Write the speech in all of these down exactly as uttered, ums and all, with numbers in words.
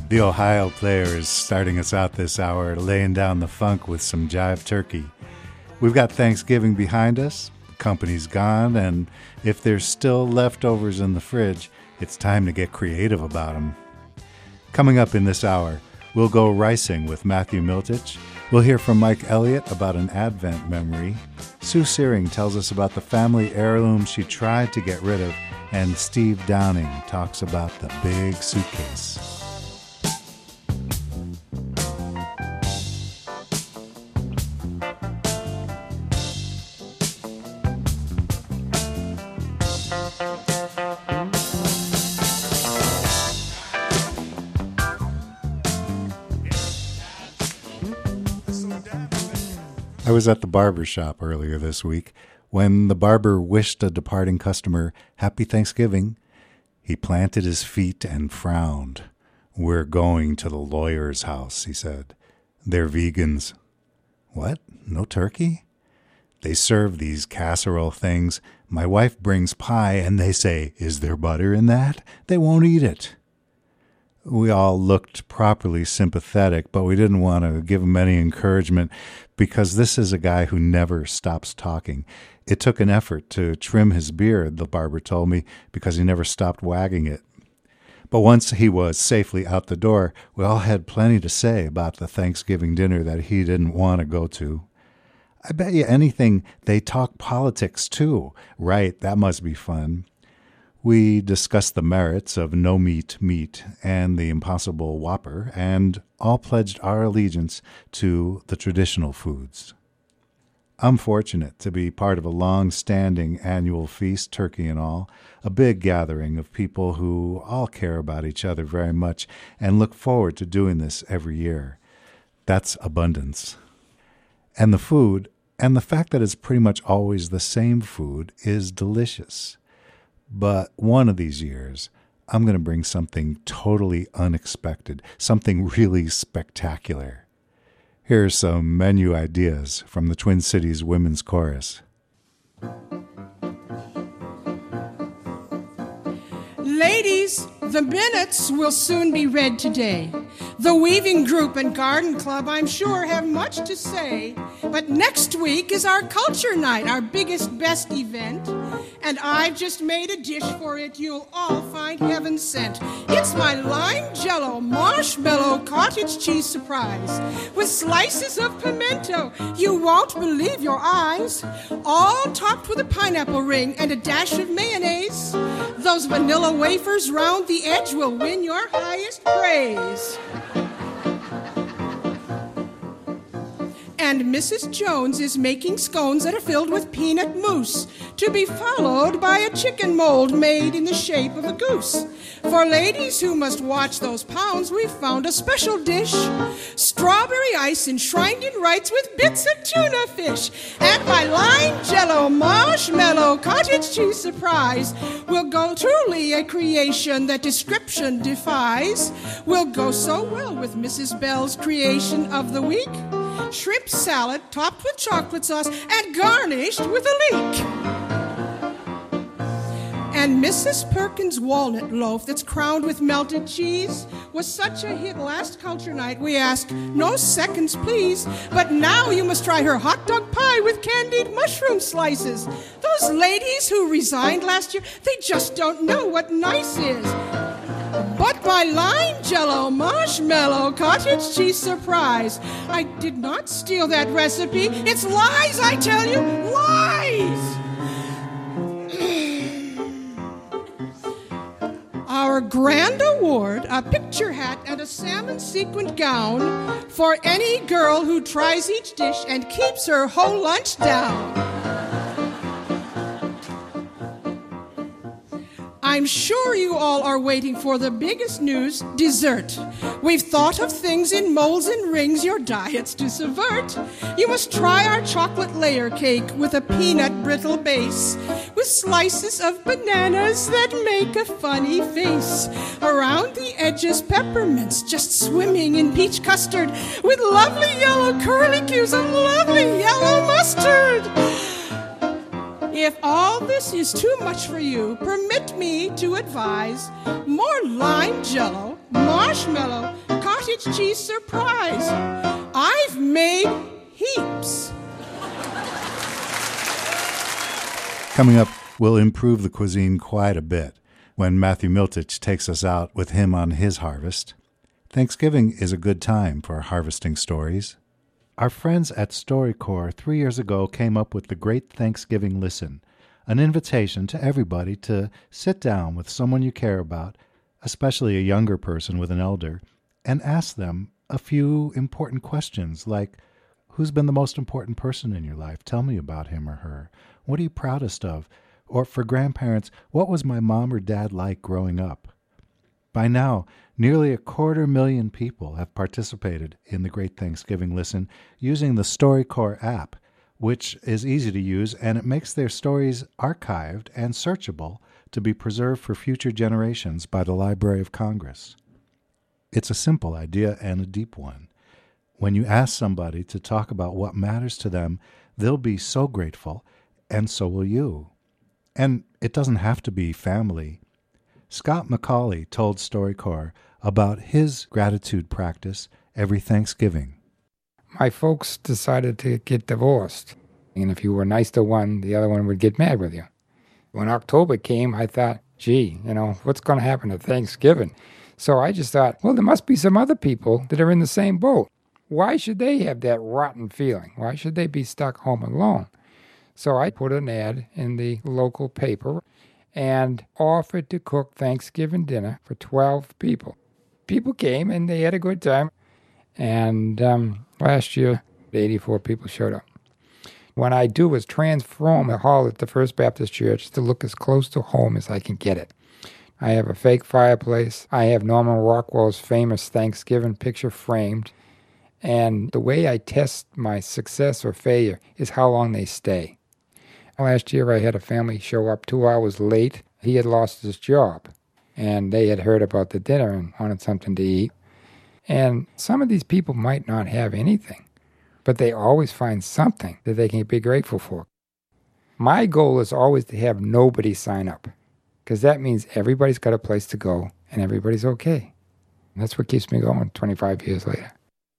The Ohio Player is starting us out this hour, laying down the funk with some jive turkey. We've got Thanksgiving behind us, the company's gone, and if there's still leftovers in the fridge, it's time to get creative about them. Coming up in this hour, we'll go ricing with Matthew Miltich. We'll hear from Mike Elliott about an Advent memory. Sue Searing tells us about the family heirloom she tried to get rid of, and Steve Downing talks about the big suitcase. I was at the barber shop earlier this week. When the barber wished a departing customer Happy Thanksgiving, he planted his feet and frowned. "We're going to the lawyer's house," he said. "They're vegans." "What? No turkey?" "They serve these casserole things. My wife brings pie, and they say, 'Is there butter in that?' They won't eat it." We all looked properly sympathetic, but we didn't want to give him any encouragement because this is a guy who never stops talking. It took an effort to trim his beard, the barber told me, because he never stopped wagging it. But once he was safely out the door, we all had plenty to say about the Thanksgiving dinner that he didn't want to go to. I bet you anything they talk politics too. Right, that must be fun. We discussed the merits of no-meat meat and the Impossible Whopper, and all pledged our allegiance to the traditional foods. I'm fortunate to be part of a long-standing annual feast, turkey and all, a big gathering of people who all care about each other very much and look forward to doing this every year. That's abundance. And the food, and the fact that it's pretty much always the same food, is delicious. But one of these years, I'm going to bring something totally unexpected, something really spectacular. Here are some menu ideas from the Twin Cities Women's Chorus. Ladies, the minutes will soon be read today. The Weaving Group and Garden Club, I'm sure, have much to say. But next week is our Culture Night, our biggest, best event. And I've just made a dish for it you'll all find heaven sent. It's my lime jello marshmallow cottage cheese surprise with slices of pimento. You won't believe your eyes. All topped with a pineapple ring and a dash of mayonnaise. Those vanilla wafers round the edge will win your highest praise. And Missus Jones is making scones that are filled with peanut mousse, to be followed by a chicken mold made in the shape of a goose. For ladies who must watch those pounds, we've found a special dish. Strawberry ice enshrined in rites with bits of tuna fish. And my lime jello marshmallow cottage cheese surprise will go truly a creation that description defies. Will go so well with Missus Bell's creation of the week. Shrimp salad topped with chocolate sauce and garnished with a leek. And Missus Perkins' walnut loaf that's crowned with melted cheese was such a hit last Culture Night, we ask, no seconds please. But now you must try her hot dog pie with candied mushroom slices. Those ladies who resigned last year, they just don't know what nice is. But my lime jello marshmallow cottage cheese surprise, I did not steal that recipe. It's lies, I tell you, lies! Our grand award, a picture hat and a salmon sequined gown for any girl who tries each dish and keeps her whole lunch down. I'm sure you all are waiting for the biggest news, dessert. We've thought of things in molds and rings your diets to subvert. You must try our chocolate layer cake with a peanut brittle base, with slices of bananas that make a funny face. Around the edges, peppermints just swimming in peach custard, with lovely yellow curlicues and lovely yellow mustard. If all this is too much for you, permit me to advise more lime jello marshmallow, cottage cheese surprise. I've made heaps. Coming up, we'll improve the cuisine quite a bit when Matthew Miltich takes us out with him on his harvest. Thanksgiving is a good time for harvesting stories. Our friends at StoryCorps three years ago came up with the Great Thanksgiving Listen, an invitation to everybody to sit down with someone you care about, especially a younger person with an elder, and ask them a few important questions like, who's been the most important person in your life? Tell me about him or her. What are you proudest of? Or for grandparents, what was my mom or dad like growing up? By now, nearly a quarter million people have participated in the Great Thanksgiving Listen using the StoryCorps app, which is easy to use, and it makes their stories archived and searchable to be preserved for future generations by the Library of Congress. It's a simple idea and a deep one. When you ask somebody to talk about what matters to them, they'll be so grateful, and so will you. And it doesn't have to be family. Scott McCauley told StoryCorps about his gratitude practice every Thanksgiving. My folks decided to get divorced, and if you were nice to one, the other one would get mad with you. When October came, I thought, gee, you know, what's going to happen to Thanksgiving? So I just thought, well, there must be some other people that are in the same boat. Why should they have that rotten feeling? Why should they be stuck home alone? So I put an ad in the local paper and offered to cook Thanksgiving dinner for twelve people. People came and they had a good time. And um, last year, eighty-four people showed up. What I do is transform the hall at the First Baptist Church to look as close to home as I can get it. I have a fake fireplace. I have Norman Rockwell's famous Thanksgiving picture framed. And the way I test my success or failure is how long they stay. Last year, I had a family show up two hours late. He had lost his job, and they had heard about the dinner and wanted something to eat. And some of these people might not have anything, but they always find something that they can be grateful for. My goal is always to have nobody sign up, because that means everybody's got a place to go and everybody's okay. And that's what keeps me going twenty-five years later.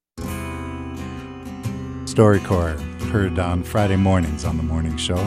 StoryCorps, heard on Friday mornings on The Morning Show.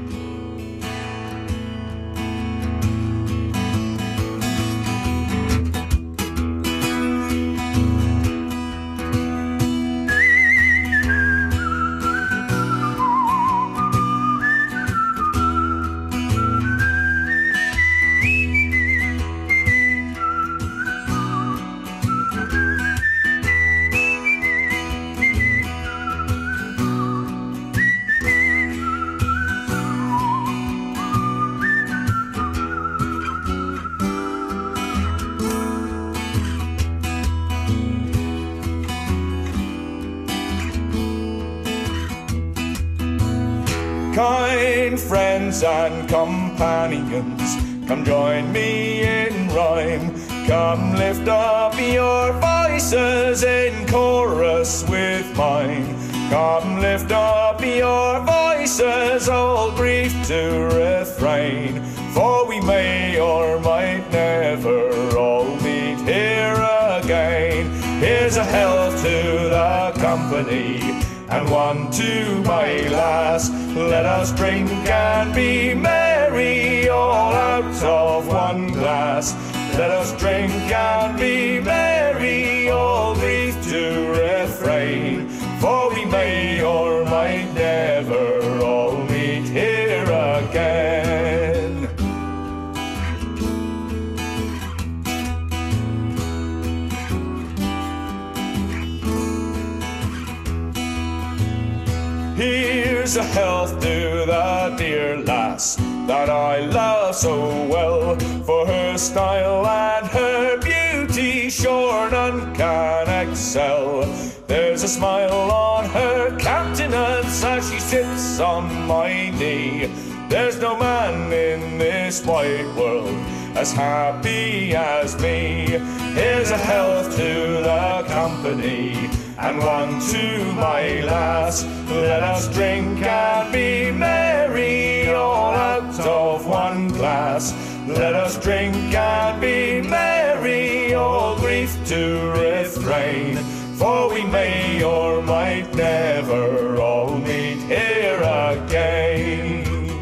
Kind friends and companions, come join me in rhyme. Come lift up your voices in chorus with mine. Come lift up your voices, all grief to refrain. For we may or might never all meet here again. Here's a health to the company, and one to my lass. Let us drink and be merry, all out of one glass. Let us drink and be merry, all grief to refrain. For we may or might never all meet here again. Here's a health to the dear lass that I love so well. For her style and her beauty sure none can excel. There's a smile on her countenance as she sits on my knee. There's no man in this wide world as happy as me. Here's a health to the company, and one to my lass. Let us drink and be merry, all out of one glass. Let us drink and be merry, all green. to refrain, for we may or might never all meet here again.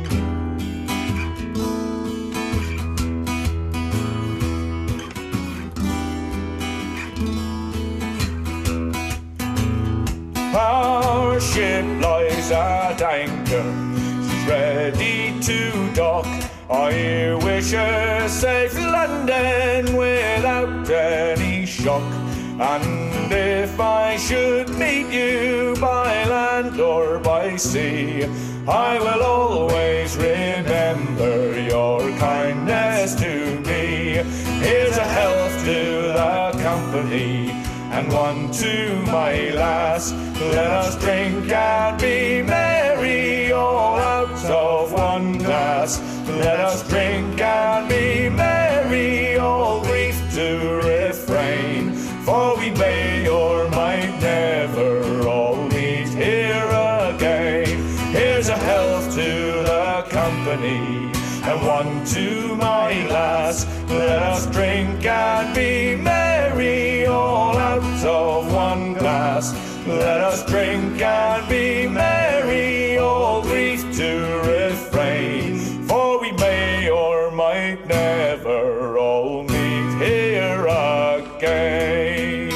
Our ship lies at anchor, she's ready to dock. I wish her safe London without any shock. And if I should meet you by land or by sea, I will always remember your kindness to me. Here's a health to the company, and one to my lass. Let us drink and be merry, all out of one glass. Let us drink and be merry, all grief to refrain, for we may or might never all meet here again. Here's a health to the company, and one to my lass. Let us drink and be merry, all out of one glass. Let us drink and be merry, all grief to refrain, for we may or might never all meet here again.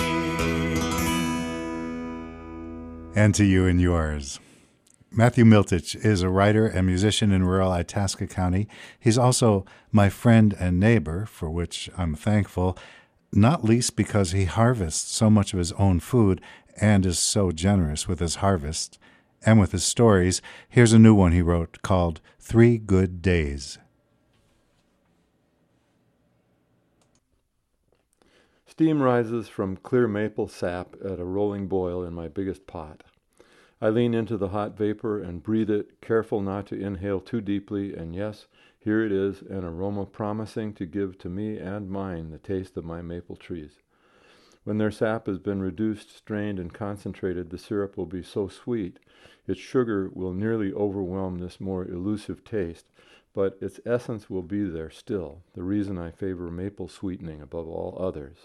And to you and yours. Matthew Miltich is a writer and musician in rural Itasca County. He's also my friend and neighbor, for which I'm thankful, not least because he harvests so much of his own food and is so generous with his harvest and with his stories. Here's a new one he wrote called Three Good Days. Steam rises from clear maple sap at a rolling boil in my biggest pot. I lean into the hot vapor and breathe it, careful not to inhale too deeply, and yes, here it is, an aroma promising to give to me and mine the taste of my maple trees. When their sap has been reduced, strained, and concentrated, the syrup will be so sweet, its sugar will nearly overwhelm this more elusive taste, but its essence will be there still, the reason I favor maple sweetening above all others.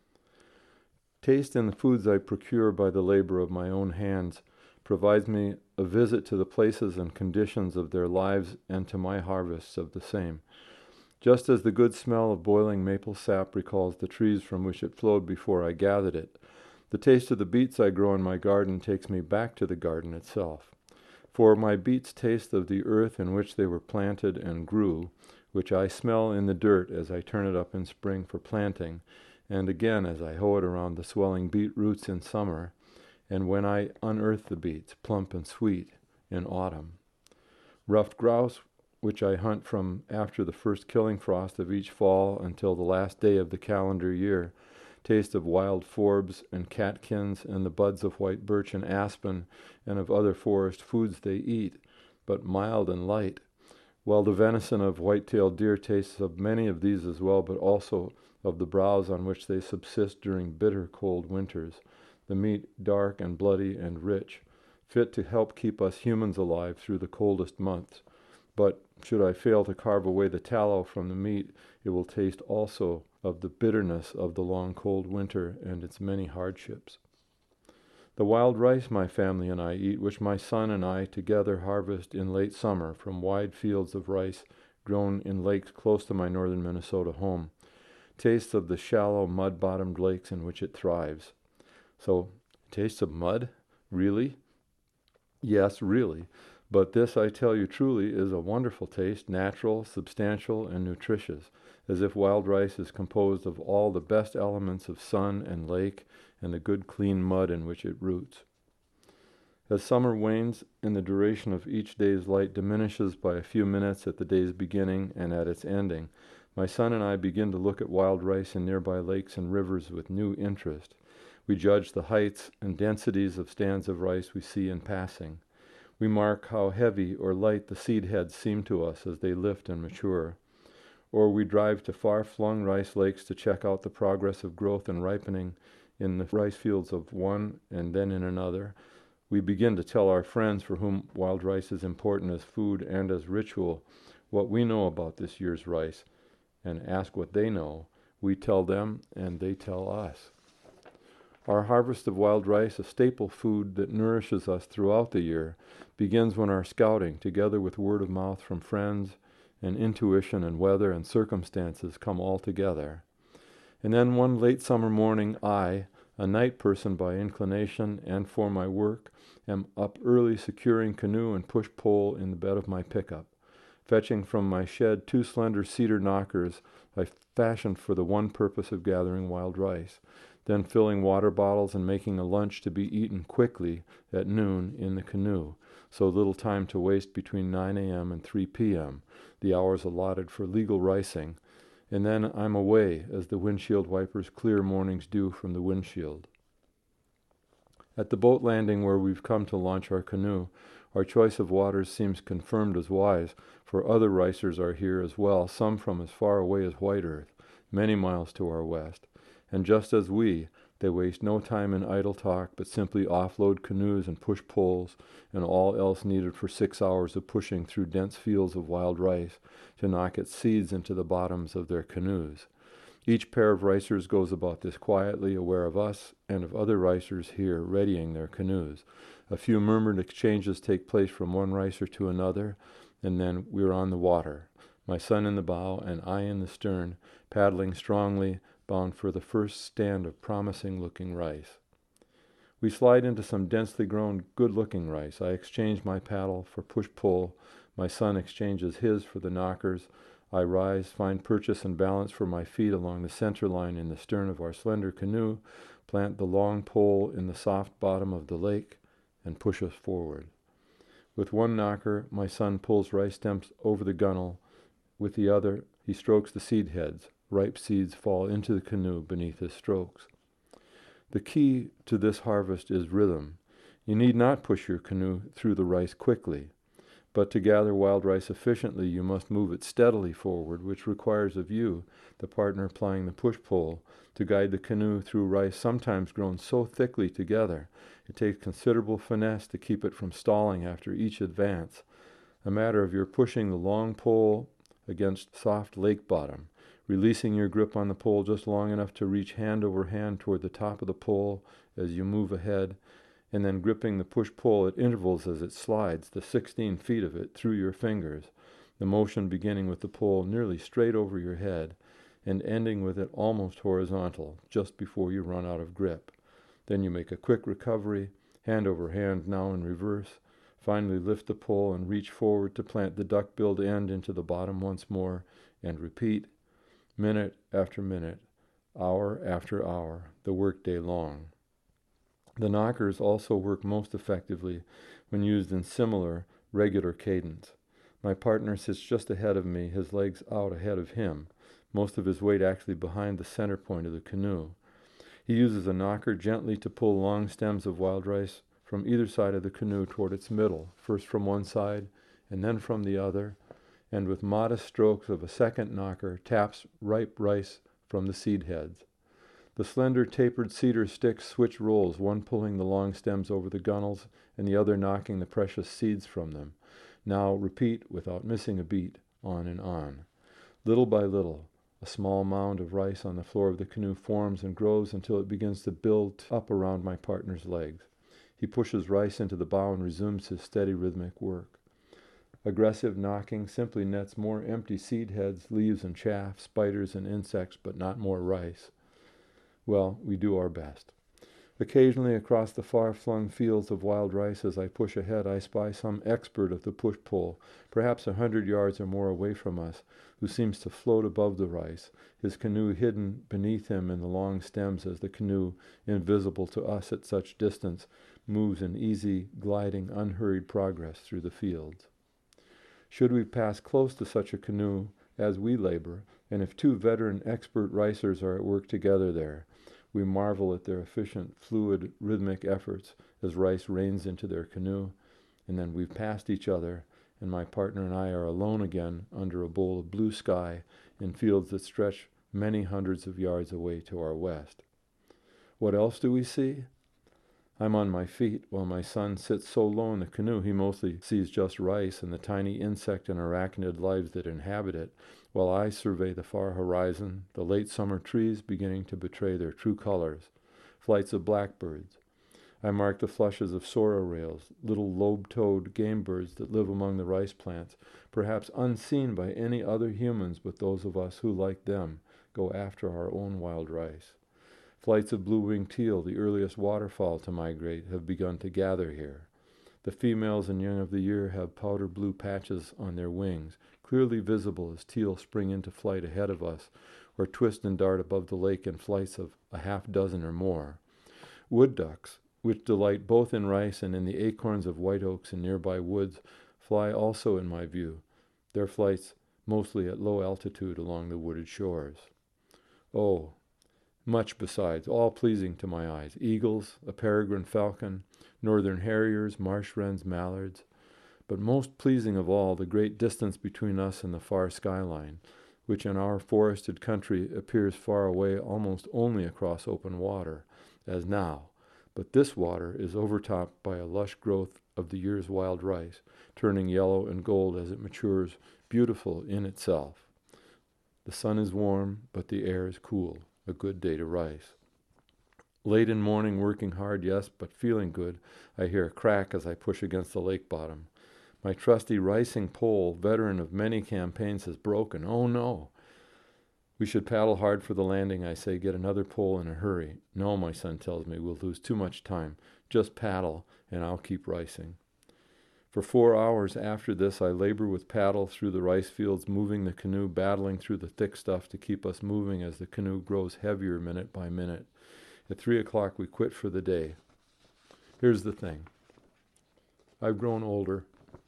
Taste in the foods I procure by the labor of my own hands provides me a visit to the places and conditions of their lives and to my harvests of the same. Just as the good smell of boiling maple sap recalls the trees from which it flowed before I gathered it, the taste of the beets I grow in my garden takes me back to the garden itself. For my beets taste of the earth in which they were planted and grew, which I smell in the dirt as I turn it up in spring for planting, and again as I hoe it around the swelling beet roots in summer, and when I unearth the beets, plump and sweet, in autumn. Ruffed grouse, which I hunt from after the first killing frost of each fall until the last day of the calendar year, taste of wild forbs and catkins and the buds of white birch and aspen and of other forest foods they eat, but mild and light, while the venison of white-tailed deer tastes of many of these as well, but also of the browse on which they subsist during bitter cold winters, the meat dark and bloody and rich, fit to help keep us humans alive through the coldest months. But should I fail to carve away the tallow from the meat, it will taste also of the bitterness of the long cold winter and its many hardships. The wild rice my family and I eat, which my son and I together harvest in late summer from wide fields of rice grown in lakes close to my northern Minnesota home, tastes of the shallow mud-bottomed lakes in which it thrives. So, taste of mud? Really? Yes, really. But this, I tell you truly, is a wonderful taste, natural, substantial, and nutritious, as if wild rice is composed of all the best elements of sun and lake and the good clean mud in which it roots. As summer wanes and the duration of each day's light diminishes by a few minutes at the day's beginning and at its ending, my son and I begin to look at wild rice in nearby lakes and rivers with new interest. We judge the heights and densities of stands of rice we see in passing. We mark how heavy or light the seed heads seem to us as they lift and mature. Or we drive to far-flung rice lakes to check out the progress of growth and ripening in the rice fields of one and then in another. We begin to tell our friends for whom wild rice is important as food and as ritual what we know about this year's rice, and ask what they know. We tell them, and they tell us. Our harvest of wild rice, a staple food that nourishes us throughout the year, begins when our scouting, together with word of mouth from friends, and intuition and weather and circumstances come all together. And then one late summer morning, I, a night person by inclination and for my work, am up early securing canoe and push pole in the bed of my pickup, fetching from my shed two slender cedar knockers I fashioned for the one purpose of gathering wild rice, then filling water bottles and making a lunch to be eaten quickly at noon in the canoe, so little time to waste between nine a.m. and three p.m., the hours allotted for legal ricing, and then I'm away as the windshield wipers clear morning's dew from the windshield. At the boat landing where we've come to launch our canoe, our choice of waters seems confirmed as wise, for other ricers are here as well, some from as far away as White Earth, many miles to our west. And just as we, they waste no time in idle talk, but simply offload canoes and push poles and all else needed for six hours of pushing through dense fields of wild rice to knock its seeds into the bottoms of their canoes. Each pair of ricers goes about this quietly, aware of us and of other ricers here readying their canoes. A few murmured exchanges take place from one ricer to another, and then we're on the water, my son in the bow and I in the stern, paddling strongly, bound for the first stand of promising-looking rice. We slide into some densely grown, good-looking rice. I exchange my paddle for push-pull. My son exchanges his for the knockers. I rise, find purchase and balance for my feet along the center line in the stern of our slender canoe, plant the long pole in the soft bottom of the lake, and push us forward. With one knocker, my son pulls rice stems over the gunwale. With the other, he strokes the seed heads. Ripe seeds fall into the canoe beneath his strokes. The key to this harvest is rhythm. You need not push your canoe through the rice quickly, but to gather wild rice efficiently, you must move it steadily forward, which requires of you, the partner plying the push-pole, to guide the canoe through rice sometimes grown so thickly together, it takes considerable finesse to keep it from stalling after each advance, a matter of your pushing the long pole against soft lake bottom, releasing your grip on the pole just long enough to reach hand over hand toward the top of the pole as you move ahead, and then gripping the push-pole at intervals as it slides, the sixteen feet of it, through your fingers, the motion beginning with the pole nearly straight over your head and ending with it almost horizontal, just before you run out of grip. Then you make a quick recovery, hand over hand now in reverse, finally lift the pole and reach forward to plant the duck-billed end into the bottom once more, and repeat, minute after minute, hour after hour, the workday long. The knockers also work most effectively when used in similar, regular cadence. My partner sits just ahead of me, his legs out ahead of him, most of his weight actually behind the center point of the canoe. He uses a knocker gently to pull long stems of wild rice from either side of the canoe toward its middle, first from one side and then from the other, and with modest strokes of a second knocker taps ripe rice from the seed heads. The slender tapered cedar sticks switch roles, one pulling the long stems over the gunnels and the other knocking the precious seeds from them. Now repeat without missing a beat, on and on. Little by little, a small mound of rice on the floor of the canoe forms and grows until it begins to build up around my partner's legs. He pushes rice into the bow and resumes his steady rhythmic work. Aggressive knocking simply nets more empty seed heads, leaves and chaff, spiders and insects, but not more rice. Well, we do our best. Occasionally across the far-flung fields of wild rice as I push ahead, I spy some expert of the push-pull, perhaps a hundred yards or more away from us, who seems to float above the rice, his canoe hidden beneath him in the long stems as the canoe, invisible to us at such distance, moves in easy, gliding, unhurried progress through the fields. Should we pass close to such a canoe as we labor, and if two veteran expert ricers are at work together there, we marvel at their efficient, fluid, rhythmic efforts as rice rains into their canoe, and then we've passed each other, and my partner and I are alone again under a bowl of blue sky in fields that stretch many hundreds of yards away to our west. What else do we see? I'm on my feet while my son sits so low in the canoe he mostly sees just rice and the tiny insect and arachnid lives that inhabit it, while I survey the far horizon, the late summer trees beginning to betray their true colors, flights of blackbirds. I mark the flushes of sorrel rails, little lobe-toed game birds that live among the rice plants, perhaps unseen by any other humans but those of us who, like them, go after our own wild rice. Flights of blue-winged teal, the earliest waterfowl to migrate, have begun to gather here. The females and young of the year have powder blue patches on their wings, clearly visible as teal spring into flight ahead of us, or twist and dart above the lake in flights of a half dozen or more. Wood ducks, which delight both in rice and in the acorns of white oaks in nearby woods, fly also in my view, their flights mostly at low altitude along the wooded shores. Oh, much besides, all pleasing to my eyes, eagles, a peregrine falcon, northern harriers, marsh wrens, mallards, but most pleasing of all, the great distance between us and the far skyline, which in our forested country appears far away almost only across open water, as now, but this water is overtopped by a lush growth of the year's wild rice, turning yellow and gold as it matures, beautiful in itself. The sun is warm, but the air is cool, a good day to rice. Late in morning, working hard, yes, but feeling good, I hear a crack as I push against the lake bottom. My trusty ricing pole, veteran of many campaigns, has broken. Oh, no! We should paddle hard for the landing, I say. Get another pole in a hurry. No, my son tells me, we'll lose too much time. Just paddle, and I'll keep ricing. For four hours after this, I labor with paddle through the rice fields, moving the canoe, battling through the thick stuff to keep us moving as the canoe grows heavier minute by minute. At three o'clock, we quit for the day. Here's the thing. I've grown older.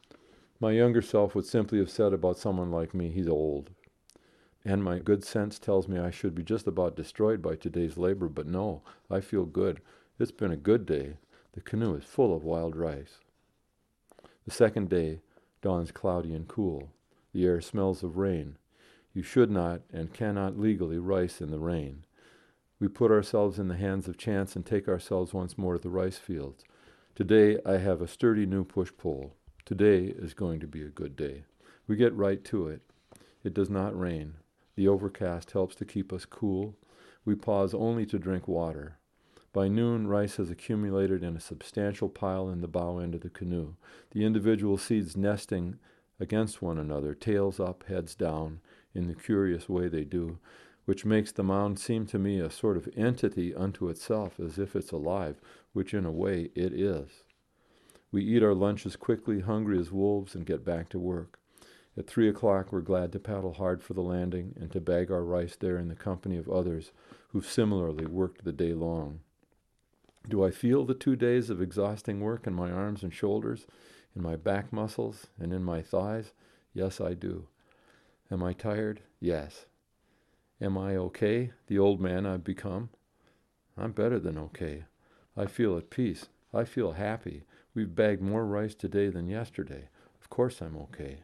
My younger self would simply have said about someone like me, he's old. And my good sense tells me I should be just about destroyed by today's labor, but no, I feel good. It's been a good day. The canoe is full of wild rice. The second day dawns cloudy and cool. The air smells of rain. You should not and cannot legally rice in the rain. We put ourselves in the hands of chance and take ourselves once more to the rice fields. Today I have a sturdy new push pole. Today is going to be a good day. We get right to it. It does not rain. The overcast helps to keep us cool. We pause only to drink water. By noon, rice has accumulated in a substantial pile in the bow end of the canoe, the individual seeds nesting against one another, tails up, heads down, in the curious way they do, which makes the mound seem to me a sort of entity unto itself, as if it's alive, which in a way it is. We eat our lunches quickly, hungry as wolves, and get back to work. At three o'clock, we're glad to paddle hard for the landing and to bag our rice there in the company of others who've similarly worked the day long. Do I feel the two days of exhausting work in my arms and shoulders, in my back muscles, and in my thighs? Yes, I do. Am I tired? Yes. Am I okay, the old man I've become? I'm better than okay. I feel at peace. I feel happy. We've bagged more rice today than yesterday. Of course I'm okay.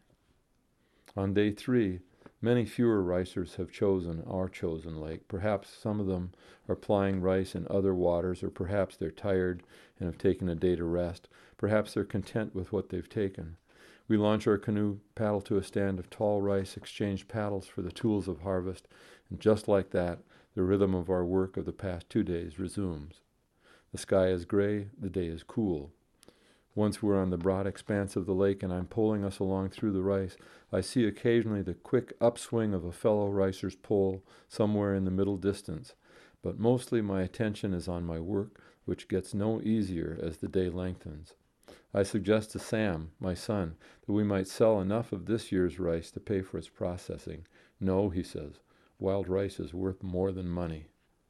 On day three, many fewer ricers have chosen our chosen lake. Perhaps some of them are plying rice in other waters, or perhaps they're tired and have taken a day to rest. Perhaps they're content with what they've taken. We launch our canoe, paddle to a stand of tall rice, exchange paddles for the tools of harvest, and just like that, the rhythm of our work of the past two days resumes. The sky is gray, the day is cool. Once we're on the broad expanse of the lake and I'm pulling us along through the rice, I see occasionally the quick upswing of a fellow ricer's pole somewhere in the middle distance, but mostly my attention is on my work, which gets no easier as the day lengthens. I suggest to Sam, my son, that we might sell enough of this year's rice to pay for its processing. No, he says, wild rice is worth more than money.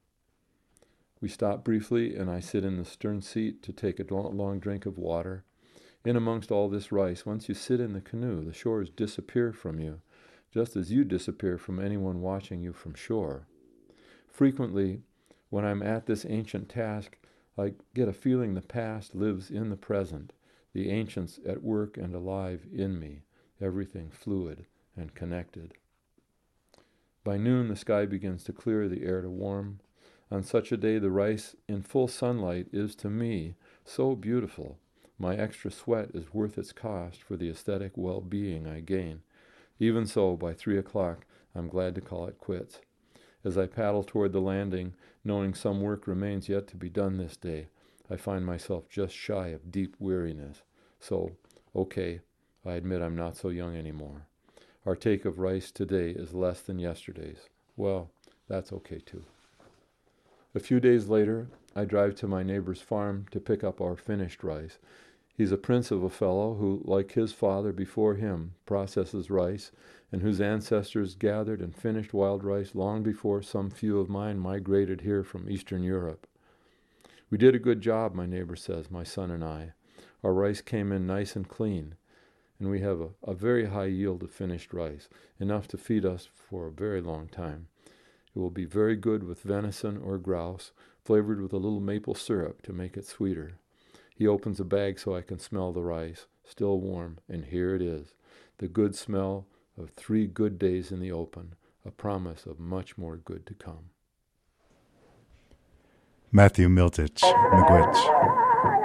We stop briefly, and I sit in the stern seat to take a long drink of water. In amongst all this rice, once you sit in the canoe, the shores disappear from you, just as you disappear from anyone watching you from shore. Frequently, when I'm at this ancient task, I get a feeling the past lives in the present, the ancients at work and alive in me, everything fluid and connected. By noon, the sky begins to clear, the air to warm. On such a day, the rice in full sunlight is to me so beautiful. My extra sweat is worth its cost for the aesthetic well-being I gain. Even so, by three o'clock, I'm glad to call it quits. As I paddle toward the landing, knowing some work remains yet to be done this day, I find myself just shy of deep weariness. So, okay, I admit I'm not so young anymore. Our take of rice today is less than yesterday's. Well, that's okay too. A few days later, I drive to my neighbor's farm to pick up our finished rice. He's a prince of a fellow who, like his father before him, processes rice, and whose ancestors gathered and finished wild rice long before some few of mine migrated here from Eastern Europe. We did a good job, my neighbor says, my son and I. Our rice came in nice and clean, and we have a, a very high yield of finished rice, enough to feed us for a very long time. It will be very good with venison or grouse, flavored with a little maple syrup to make it sweeter. He opens a bag so I can smell the rice, still warm, and here it is, the good smell of three good days in the open, a promise of much more good to come. Matthew Miltich, Miigwech.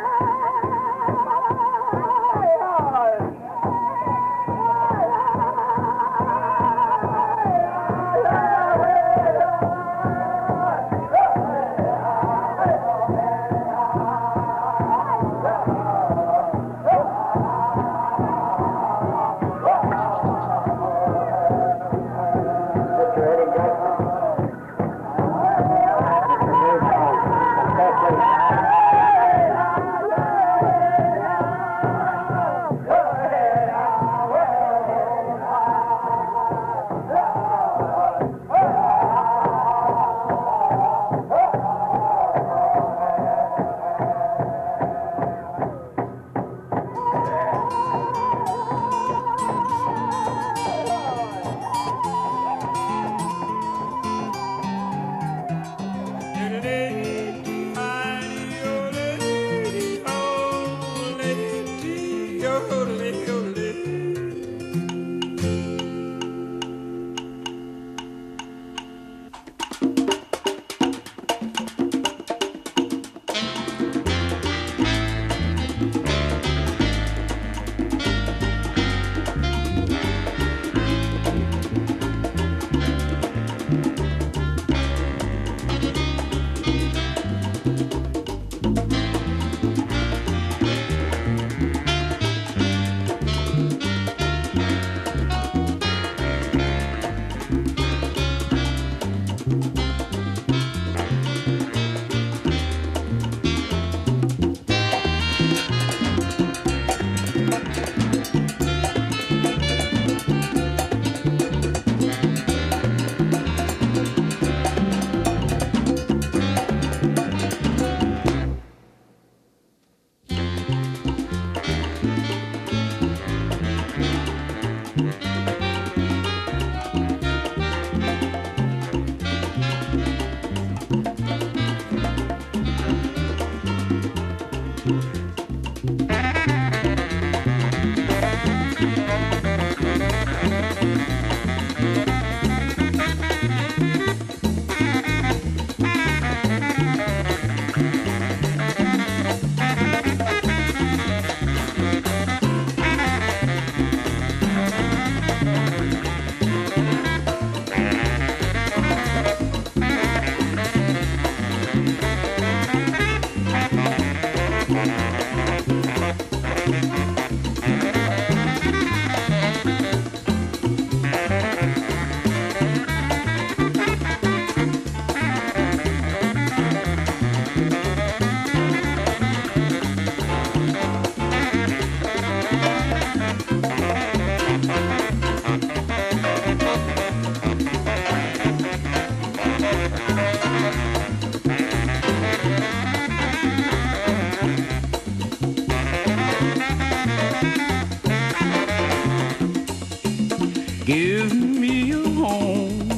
Give me a home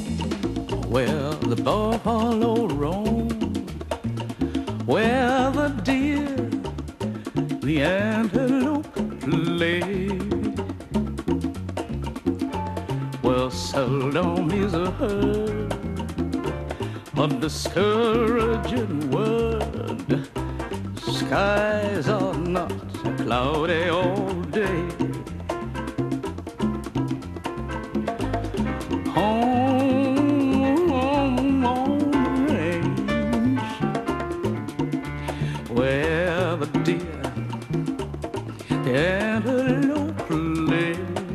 where the buffalo roam, where the deer, the antelope play. Well, seldom is a herd a discouraging word. Skies are not cloudy all day. Home on the range, where the deer the antelope play,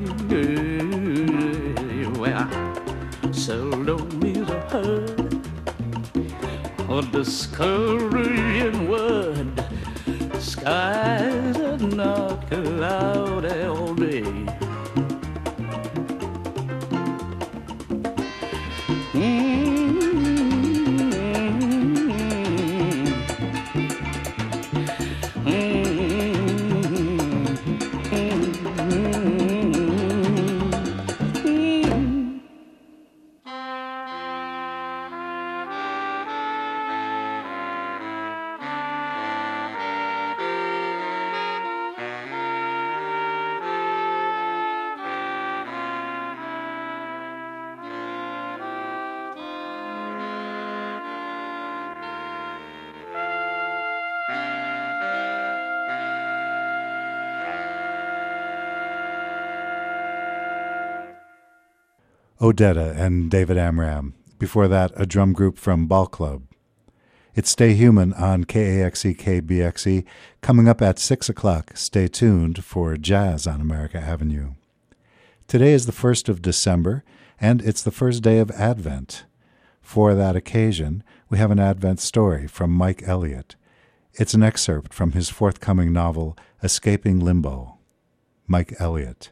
where seldom is a herd, a discouraging word. Skies are not cloudy all day. Odetta and David Amram. Before that, a drum group from Ball Club. It's Stay Human on K A X E K B X E. Coming up at six o'clock, stay tuned for Jazz on America Avenue. Today is the first of December, and it's the first day of Advent. For that occasion, we have an Advent story from Mike Elliott. It's an excerpt from his forthcoming novel, Escaping Limbo. Mike Elliott.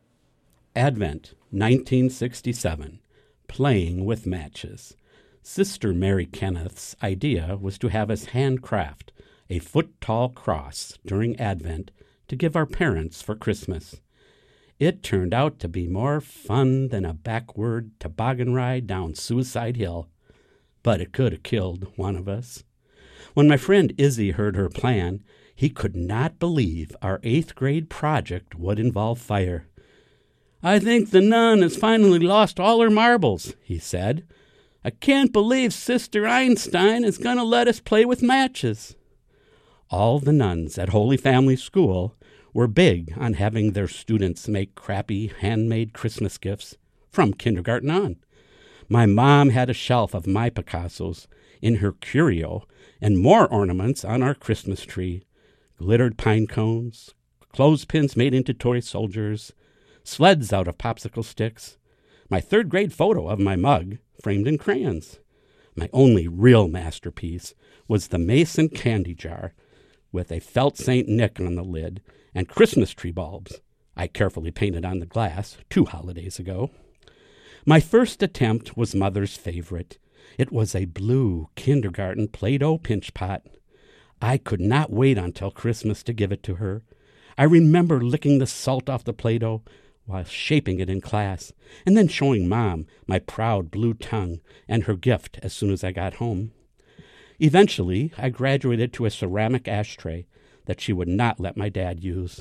Advent, nineteen sixty-seven, Playing with Matches. Sister Mary Kenneth's idea was to have us handcraft a foot-tall cross during Advent to give our parents for Christmas. It turned out to be more fun than a backward toboggan ride down Suicide Hill, but it could have killed one of us. When my friend Izzy heard her plan, he could not believe our eighth grade project would involve fire. "I think the nun has finally lost all her marbles," he said. "I can't believe Sister Einstein is going to let us play with matches." All the nuns at Holy Family School were big on having their students make crappy handmade Christmas gifts from kindergarten on. My mom had a shelf of my Picassos in her curio and more ornaments on our Christmas tree, glittered pine cones, clothespins made into toy soldiers, sleds out of popsicle sticks, my third grade photo of my mug framed in crayons. My only real masterpiece was the Mason candy jar with a felt Saint Nick on the lid and Christmas tree bulbs I carefully painted on the glass two holidays ago. My first attempt was Mother's favorite. It was a blue kindergarten Play-Doh pinch pot. I could not wait until Christmas to give it to her. I remember licking the salt off the Play-Doh while shaping it in class, and then showing Mom my proud blue tongue and her gift as soon as I got home. Eventually, I graduated to a ceramic ashtray that she would not let my dad use.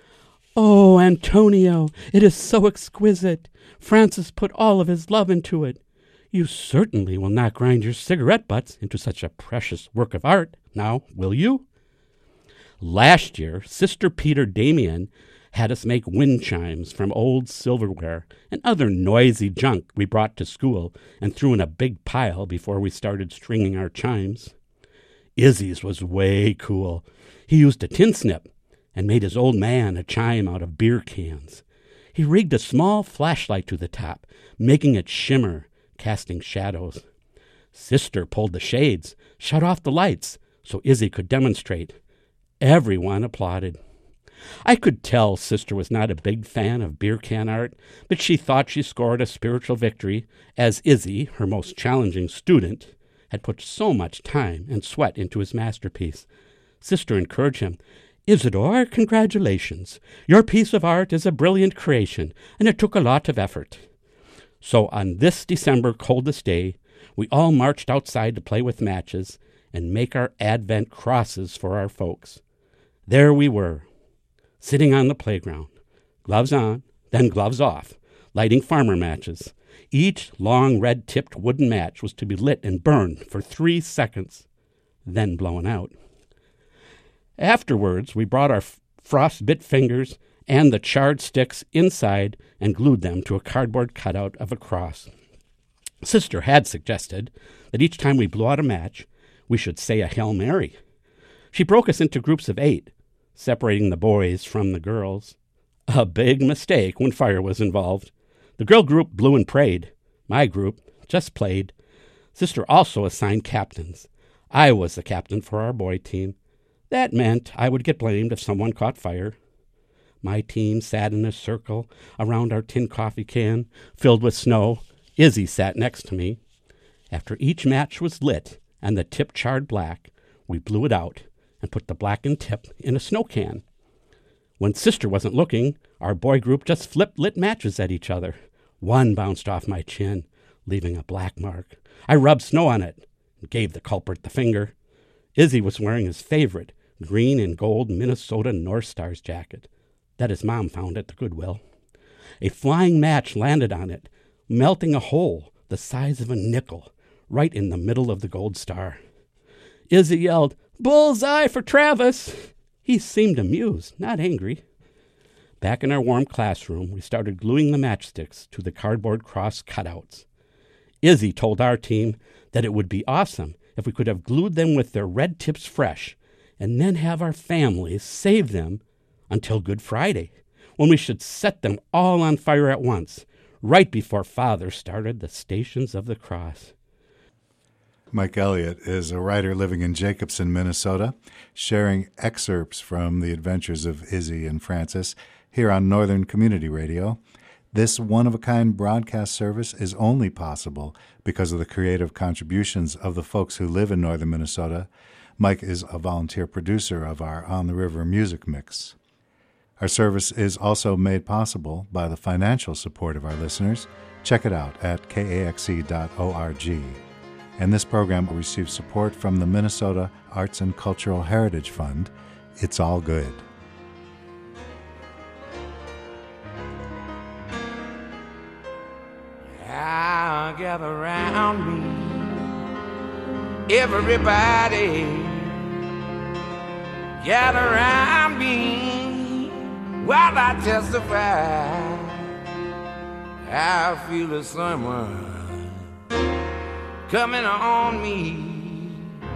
"Oh, Antonio, it is so exquisite. Francis put all of his love into it. You certainly will not grind your cigarette butts into such a precious work of art, now, will you?" Last year, Sister Peter Damien had us make wind chimes from old silverware and other noisy junk we brought to school and threw in a big pile before we started stringing our chimes. Izzy's was way cool. He used a tin snip and made his old man a chime out of beer cans. He rigged a small flashlight to the top, making it shimmer, casting shadows. Sister pulled the shades, shut off the lights, so Izzy could demonstrate. Everyone applauded. I could tell Sister was not a big fan of beer can art, but she thought she scored a spiritual victory, as Izzy, her most challenging student, had put so much time and sweat into his masterpiece. Sister encouraged him. "Isidore, congratulations. Your piece of art is a brilliant creation, and it took a lot of effort." So on this December coldest day, we all marched outside to play with matches and make our Advent crosses for our folks. There we were, sitting on the playground, gloves on, then gloves off, lighting farmer matches, Each long red-tipped wooden match was to be lit and burned for three seconds, then blown out. Afterwards, we brought our f- frost-bit fingers and the charred sticks inside and glued them to a cardboard cutout of a cross. Sister had suggested that each time we blew out a match, we should say a Hail Mary. She broke us into groups of eight, separating the boys from the girls. A big mistake when fire was involved. The girl group blew and prayed. My group just played. Sister also assigned captains. I was the captain for our boy team. That meant I would get blamed if someone caught fire. My team sat in a circle around our tin coffee can, filled with snow. Izzy sat next to me. After each match was lit and the tip charred black, we blew it out and put the blackened tip in a snow can. When Sister wasn't looking, our boy group just flipped lit matches at each other. One bounced off my chin, leaving a black mark. I rubbed snow on it and gave the culprit the finger. Izzy was wearing his favorite green and gold Minnesota North Stars jacket that his mom found at the Goodwill. A flying match landed on it, melting a hole the size of a nickel right in the middle of the gold star. Izzy yelled, "Bullseye for Travis!" He seemed amused, not angry. Back in our warm classroom, we started gluing the matchsticks to the cardboard cross cutouts. Izzy told our team that it would be awesome if we could have glued them with their red tips fresh and then have our families save them until Good Friday, when we should set them all on fire at once, right before Father started the Stations of the Cross. Mike Elliott is a writer living in Jacobson, Minnesota, sharing excerpts from the adventures of Izzy and Francis here on Northern Community Radio. This one-of-a-kind broadcast service is only possible because of the creative contributions of the folks who live in northern Minnesota. Mike is a volunteer producer of our On the River music mix. Our service is also made possible by the financial support of our listeners. Check it out at K A X E dot org. And this program will receive support from the Minnesota Arts and Cultural Heritage Fund. It's all good. I'll gather around me, everybody gather around me while I testify. I feel the summer coming on me,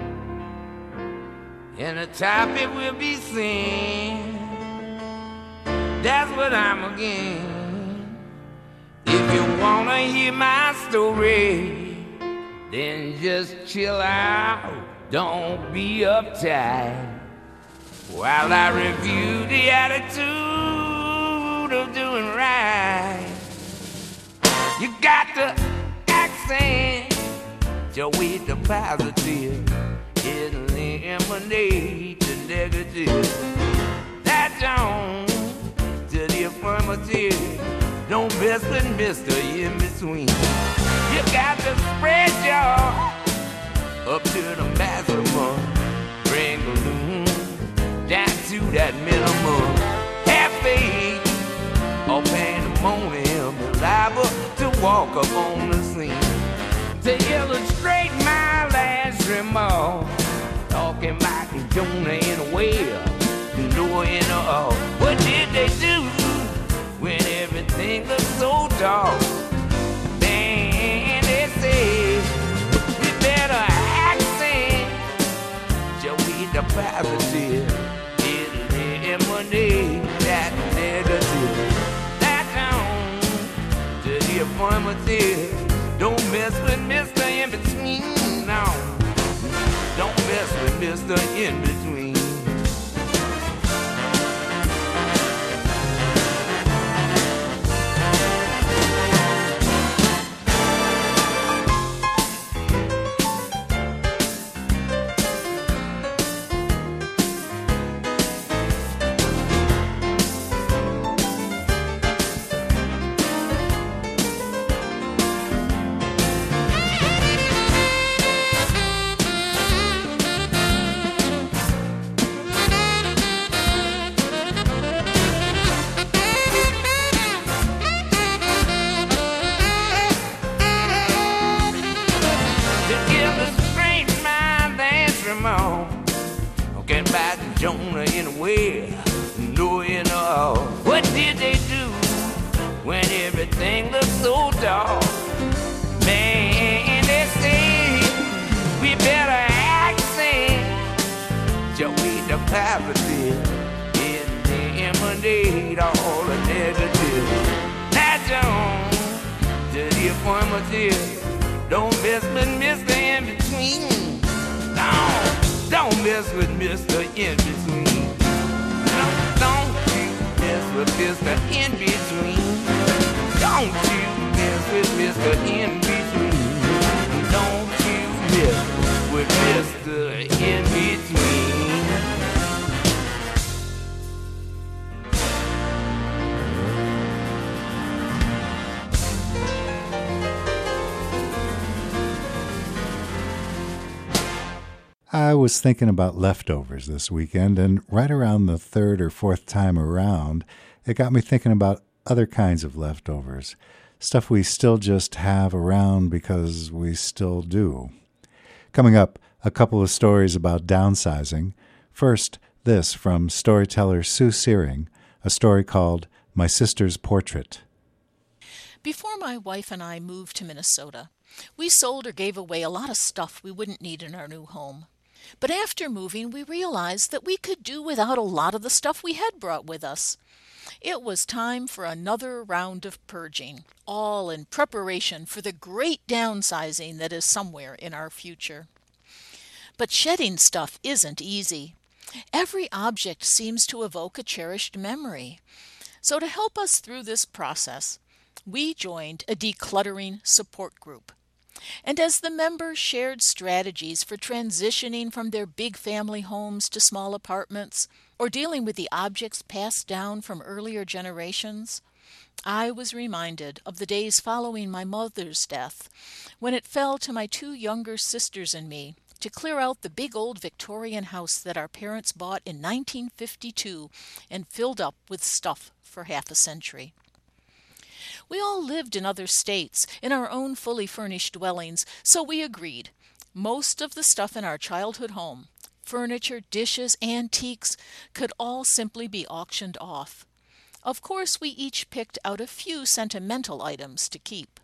and the topic will be sin. That's what I'm again. If you wanna hear my story, then just chill out, don't be uptight, while I review the attitude of doing right. You got the accent, your way to positive, eliminate the negative. That's on to the affirmative. Don't mess with Mister in between. You got to spread your up to the maximum. Bring balloon down to that minimum. Have faith or pandemonium, liable to walk up on the scene. To illustrate my last remark, talking about Jonah in a whale, Noah in a ark. What did they do when everything looked so dark? Man, they say we better accent Joey the positive, eliminate that negative. That's on to the affirmative. Don't mess with Mister In Between, no. Don't mess with Mister In Between. Jonah in a whale, Noah in a ark. What did they do when everything looked so dark? Man, they say we better act sane. Joey the positive is the emanate all the negative. Now John to the affirmative. Don't mess with Mister In Between. No, don't mess with Mister In Between. No, don't you mess with Mister In Between. Don't you mess with Mister In Between. Don't you mess with Mister In Between. I was thinking about leftovers this weekend, and right around the third or fourth time around, it got me thinking about other kinds of leftovers, stuff we still just have around because we still do. Coming up, a couple of stories about downsizing. First, this from storyteller Sue Searing, a story called My Sister's Portrait. Before my wife and I moved to Minnesota, we sold or gave away a lot of stuff we wouldn't need in our new home. But after moving, we realized that we could do without a lot of the stuff we had brought with us. It was time for another round of purging, all in preparation for the great downsizing that is somewhere in our future. But shedding stuff isn't easy. Every object seems to evoke a cherished memory. So to help us through this process, we joined a decluttering support group. And as the members shared strategies for transitioning from their big family homes to small apartments, or dealing with the objects passed down from earlier generations, I was reminded of the days following my mother's death, when it fell to my two younger sisters and me to clear out the big old Victorian house that our parents bought in nineteen fifty-two and filled up with stuff for half a century. We all lived in other states, in our own fully furnished dwellings, so we agreed. Most of the stuff in our childhood home, furniture, dishes, antiques, could all simply be auctioned off. Of course, we each picked out a few sentimental items to keep.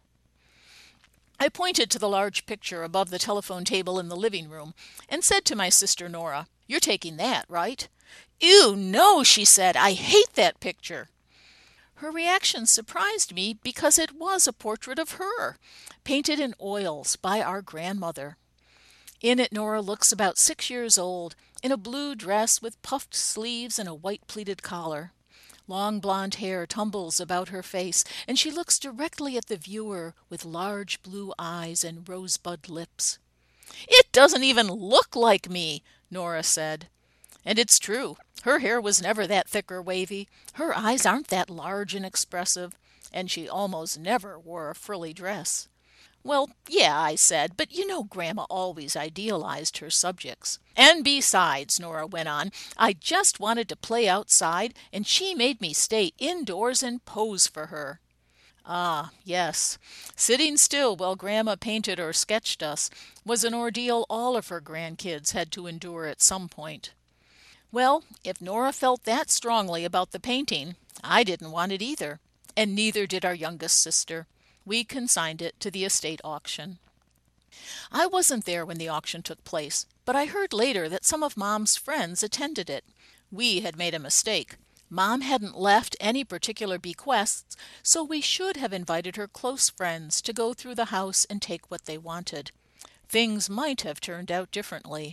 I pointed to the large picture above the telephone table in the living room and said to my sister Nora, "You're taking that, right?" "Ew, no," she said. "I hate that picture." Her reaction surprised me because it was a portrait of her, painted in oils by our grandmother. In it, Nora looks about six years old, in a blue dress with puffed sleeves and a white pleated collar. Long blonde hair tumbles about her face, and she looks directly at the viewer with large blue eyes and rosebud lips. "It doesn't even look like me," Nora said. And it's true. Her hair was never that thick or wavy. Her eyes aren't that large and expressive. And she almost never wore a frilly dress. "Well, yeah," I said, "but you know Grandma always idealized her subjects. And besides," Nora went on, "I just wanted to play outside, and she made me stay indoors and pose for her." Ah, yes, sitting still while Grandma painted or sketched us was an ordeal all of her grandkids had to endure at some point. Well, if Nora felt that strongly about the painting, I didn't want it either, and neither did our youngest sister. We consigned it to the estate auction. I wasn't there when the auction took place, but I heard later that some of Mom's friends attended it. We had made a mistake. Mom hadn't left any particular bequests, so we should have invited her close friends to go through the house and take what they wanted. Things might have turned out differently.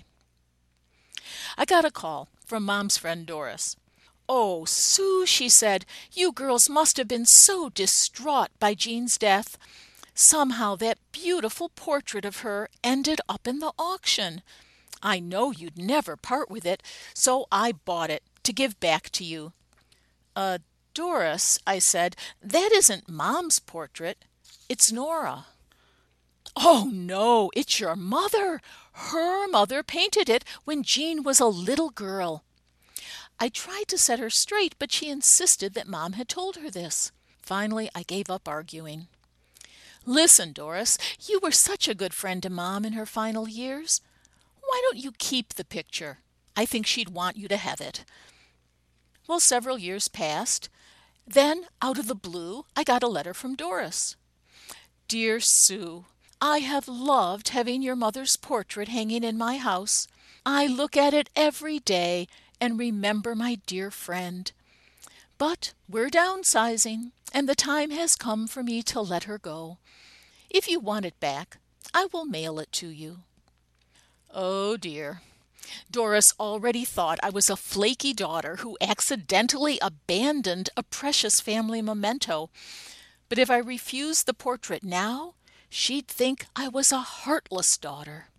I got a call from Mom's friend Doris. "Oh, Sue," she said, "you girls must have been so distraught by Jean's death. Somehow that beautiful portrait of her ended up in the auction. I know you'd never part with it, so I bought it to give back to you." Uh, Doris," I said, "that isn't Mom's portrait. It's Nora." "Oh, no, it's your mother. Her mother painted it when Jean was a little girl." I tried to set her straight, but she insisted that Mom had told her this. Finally, I gave up arguing. "Listen, Doris, you were such a good friend to Mom in her final years. Why don't you keep the picture? I think she'd want you to have it." Well, several years passed. Then, out of the blue, I got a letter from Doris. "Dear Sue, I have loved having your mother's portrait hanging in my house. I look at it every day and remember my dear friend. But we're downsizing, and the time has come for me to let her go. If you want it back, I will mail it to you." Oh dear. Doris already thought I was a flaky daughter who accidentally abandoned a precious family memento. But if I refused the portrait now, she'd think I was a heartless daughter.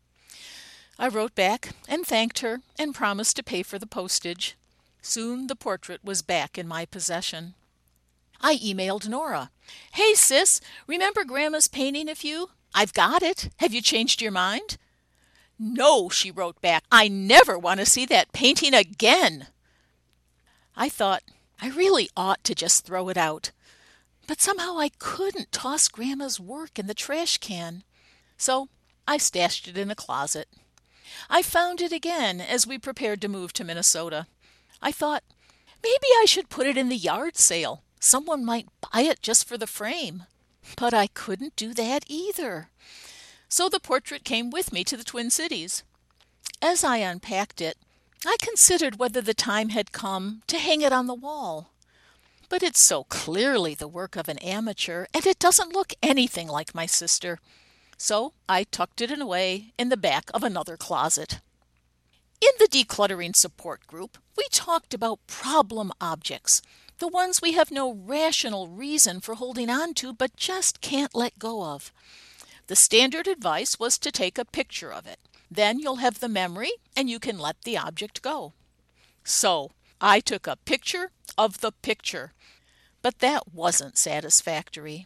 I wrote back and thanked her and promised to pay for the postage. Soon the portrait was back in my possession. I emailed Nora. "Hey, sis, remember Grandma's painting of you? I've got it. Have you changed your mind?" "No," she wrote back. "I never want to see that painting again." I thought I really ought to just throw it out. But somehow I couldn't toss Grandma's work in the trash can. So I stashed it in a closet. I found it again as we prepared to move to Minnesota. I thought, maybe I should put it in the yard sale. Someone might buy it just for the frame. But I couldn't do that either. So the portrait came with me to the Twin Cities. As I unpacked it, I considered whether the time had come to hang it on the wall. But it's so clearly the work of an amateur, and it doesn't look anything like my sister. So I tucked it away in the back of another closet. In the decluttering support group, we talked about problem objects, the ones we have no rational reason for holding on to but just can't let go of. The standard advice was to take a picture of it. Then you'll have the memory and you can let the object go. So I took a picture of the picture. But that wasn't satisfactory.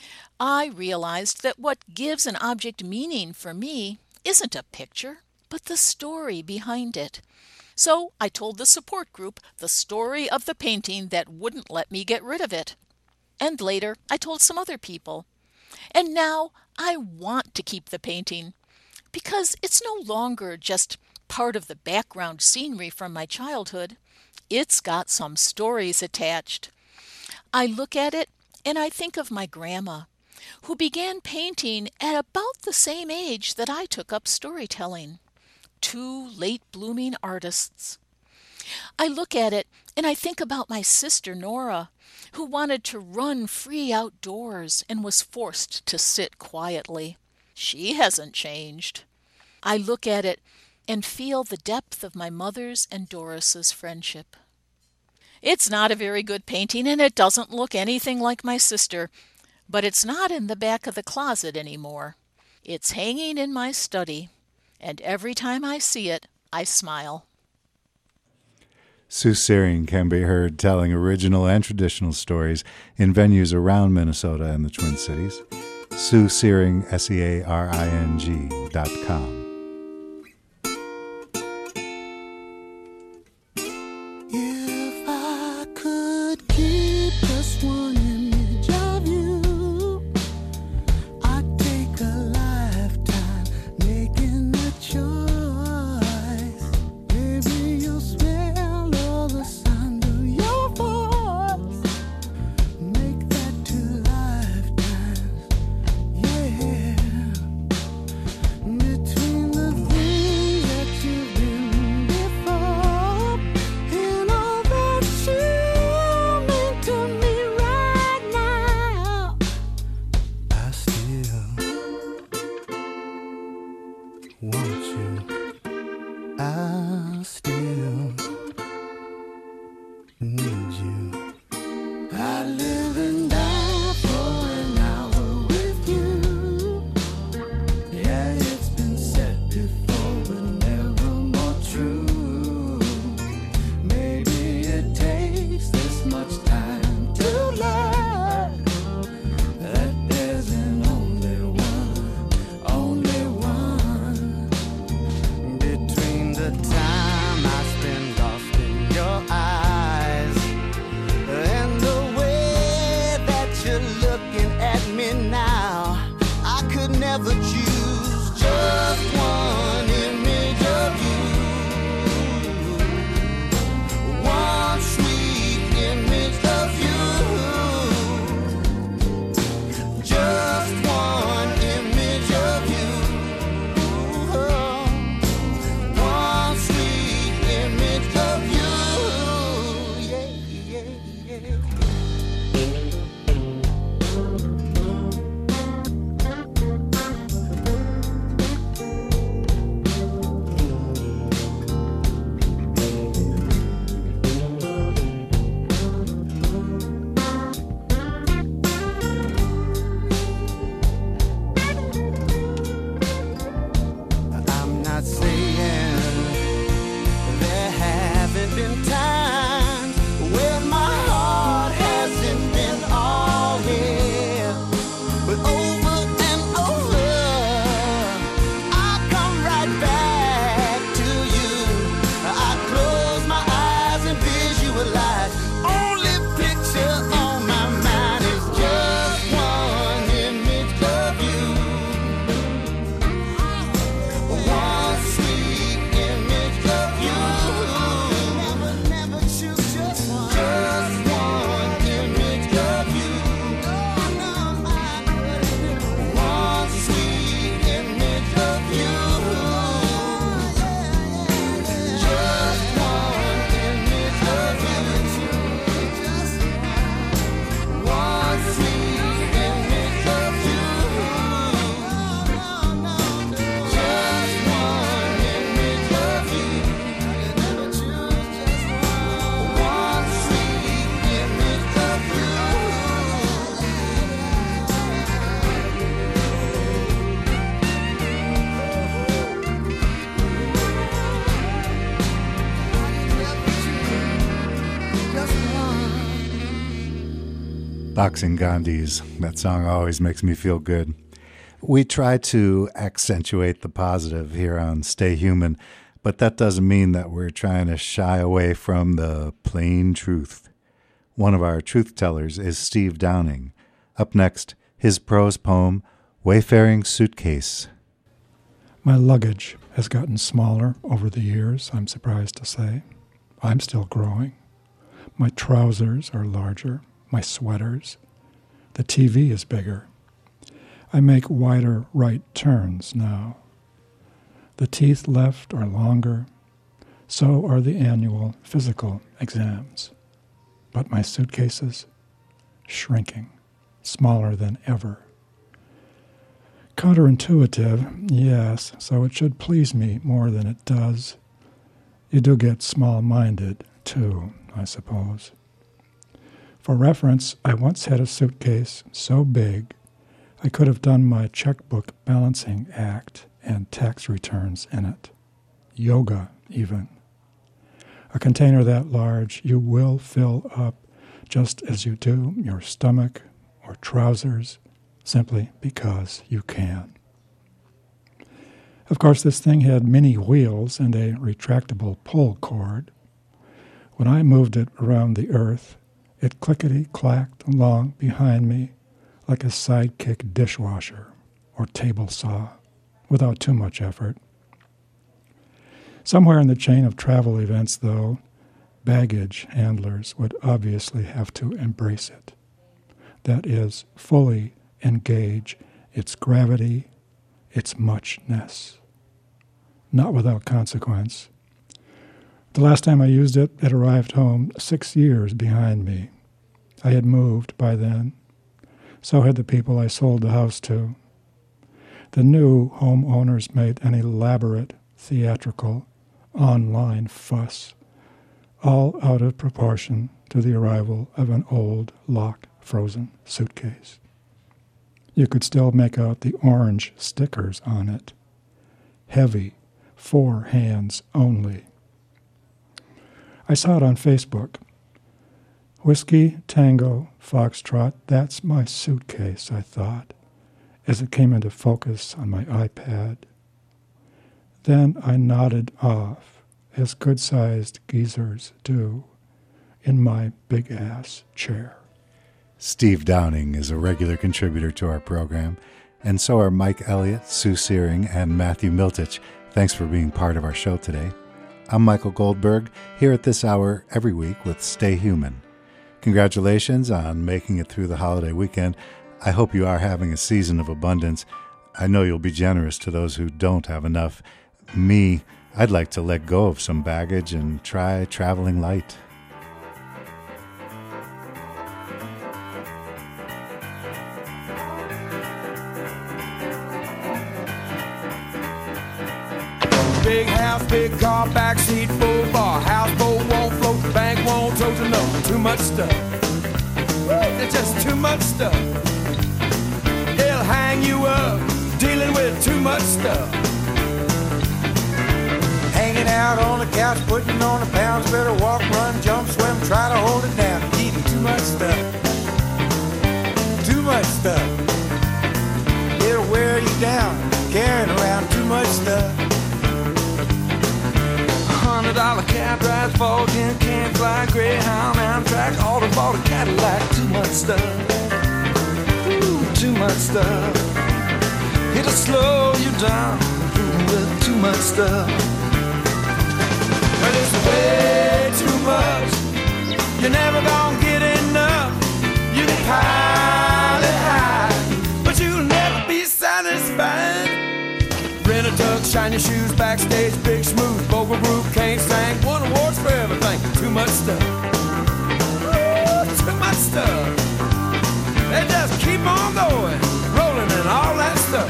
I realized that what gives an object meaning for me isn't a picture, but the story behind it. So I told the support group the story of the painting that wouldn't let me get rid of it. And later I told some other people. And now I want to keep the painting, because it's no longer just part of the background scenery from my childhood. It's got some stories attached. I look at it and I think of my grandma, who began painting at about the same age that I took up storytelling. Two late-blooming artists. I look at it and I think about my sister Nora, who wanted to run free outdoors and was forced to sit quietly. She hasn't changed. I look at it and feel the depth of my mother's and Doris's friendship. It's not a very good painting and it doesn't look anything like my sister, but it's not in the back of the closet anymore. It's hanging in my study, and every time I see it, I smile. Sue Searing can be heard telling original and traditional stories in venues around Minnesota and the Twin Cities. Sue Searing, S E A R I N G dot com. If I could keep just one image of you, I'd take a lifetime making a choice. Maybe you'll smell all the sound of your voice. Make that two lifetimes, yeah. Between the things that you've been before and all that you mean to me right now, I still want you. I still need you. I'd live and die for an hour with you. Yeah, it's been said before, but never more true. Maybe it takes this much time to learn that there's an only one, only one. Boxing Gandhis. That song always makes me feel good. We try to accentuate the positive here on Stay Human, but that doesn't mean that we're trying to shy away from the plain truth. One of our truth tellers is Steve Downing. Up next, his prose poem, Wayfaring Suitcase. My luggage has gotten smaller over the years, I'm surprised to say. I'm still growing. My trousers are larger, my sweaters. The T V is bigger. I make wider right turns now. The teeth left are longer. So are the annual physical exams. But my suitcases, shrinking, smaller than ever. Counterintuitive, yes, so it should please me more than it does. You do get small-minded, too, I suppose. For reference, I once had a suitcase so big I could have done my checkbook balancing act and tax returns in it. Yoga, even. A container that large you will fill up just as you do your stomach or trousers, simply because you can. Of course, this thing had many wheels and a retractable pull cord. When I moved it around the earth, it clickety-clacked along behind me like a sidekick dishwasher or table saw, without too much effort. Somewhere in the chain of travel events, though, baggage handlers would obviously have to embrace it. That is, fully engage its gravity, its muchness. Not without consequence. The last time I used it, it arrived home six years behind me. I had moved by then. So had the people I sold the house to. The new homeowners made an elaborate, theatrical, online fuss, all out of proportion to the arrival of an old, locked, frozen suitcase. You could still make out the orange stickers on it. Heavy, four hands only. I saw it on Facebook. Whiskey, Tango, Foxtrot, that's my suitcase, I thought, as it came into focus on my iPad. Then I nodded off, as good-sized geezers do, in my big-ass chair. Steve Downing is a regular contributor to our program, and so are Mike Elliott, Sue Searing, and Matthew Miltich. Thanks for being part of our show today. I'm Michael Goldberg, here at this hour every week with Stay Human. Congratulations on making it through the holiday weekend. I hope you are having a season of abundance. I know you'll be generous to those who don't have enough. Me, I'd like to let go of some baggage and try traveling light. Big house, big car, backseat, full bar. Houseboat won't float, the bank won't tote to no. Too much stuff. Woo, there's just too much stuff. They'll hang you up, dealing with too much stuff. Hanging out on the couch, putting on the pounds. Better walk, run, jump, swim, try to hold it down. Keeping too much stuff. Too much stuff. It'll wear you down, carrying around too much stuff. Hundred dollar cab rides, Vulcan, can't fly, Greyhound, Amtrak, auto bought a Cadillac. Too much stuff, ooh, too much stuff. It'll slow you down, ooh, with too much stuff. Well, it's way too much. You're never gonna get enough. You can pile it high, but you'll never be satisfied. Rent a tux, shiny shoes, backstage, big smooth, vocal group, can't sing, won awards for everything. Too much stuff. Ooh, too much stuff. They just keep on going, rolling and all that stuff.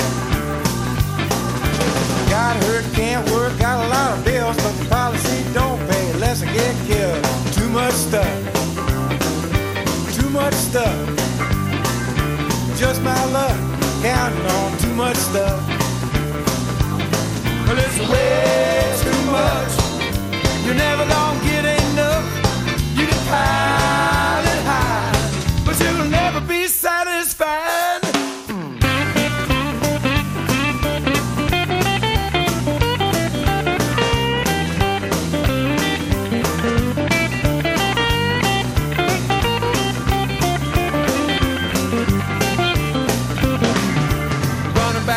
Got hurt, can't work, got a lot of bills, but the policy don't pay unless I get killed. Too much stuff. Too much stuff. Just my luck, counting on too much stuff. Well, it's way too much. You're never gonna get enough. You can pile it high, but you'll never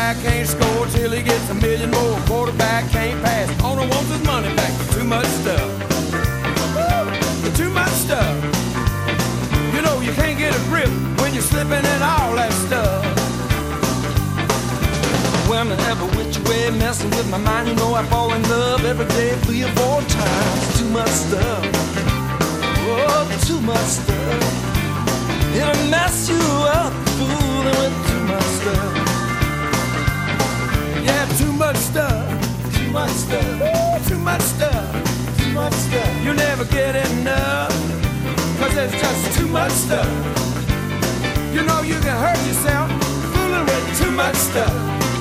Quarterback can't score till he gets a million more. Quarterback can't pass, owner wants his money back. Too much stuff. Woo! Too much stuff. You know you can't get a grip when you're slipping in all that stuff. Women every which way messing with my mind. You know I fall in love every day three or four times. Too much stuff. Oh, too much stuff. It'll mess you up, fooling with too much stuff. Yeah, too much stuff. Too much stuff. Ooh, too much stuff. Too much stuff. You never get enough, cause there's just too much stuff. You know you can hurt yourself fooling with too much stuff.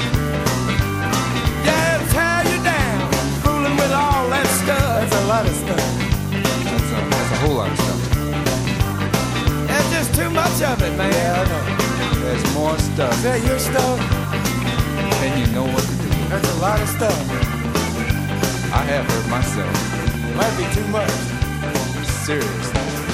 Yeah, it'll tear you down fooling with all that stuff. That's a lot of stuff. That's a, that's a whole lot of stuff. There's just too much of it, man. Yeah, I know. There's more stuff. Is that your stuff? And you know what to do. That's a lot of stuff. I have hurt myself. Might be too much. Seriously.